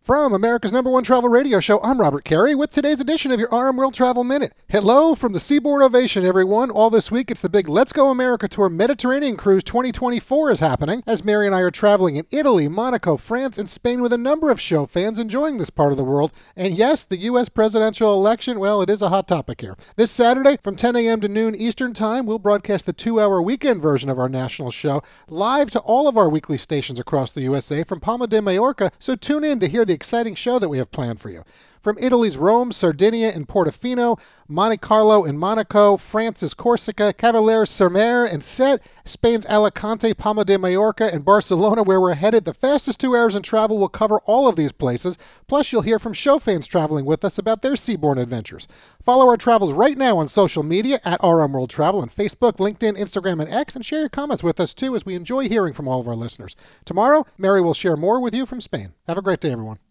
From America's #1 travel radio show, I'm Robert Carey with today's edition of your RM World Travel Minute. Hello from the Seaboard Ovation, everyone. All this week, it's the big Let's Go America Tour Mediterranean Cruise 2024 is happening, as Mary and I are traveling in Italy, Monaco, France, and Spain with a number of show fans enjoying this part of the world. And yes, the U.S. presidential election, well, it is a hot topic here. This Saturday, from 10 a.m. to noon Eastern Time, we'll broadcast the 2-hour weekend version of our national show live to all of our weekly stations across the USA from Palma de Mallorca, so tune in to hear the exciting show that we have planned for you. From Italy's Rome, Sardinia, and Portofino, Monte Carlo and Monaco, France's Corsica, Cavalier sur Mer and Sète, Spain's Alicante, Palma de Mallorca, and Barcelona, where we're headed. The fastest 2 hours in travel will cover all of these places. Plus, you'll hear from show fans traveling with us about their seaborne adventures. Follow our travels right now on social media at RM World Travel on Facebook, LinkedIn, Instagram, and X, and share your comments with us too, as we enjoy hearing from all of our listeners. Tomorrow, Mary will share more with you from Spain. Have a great day, everyone.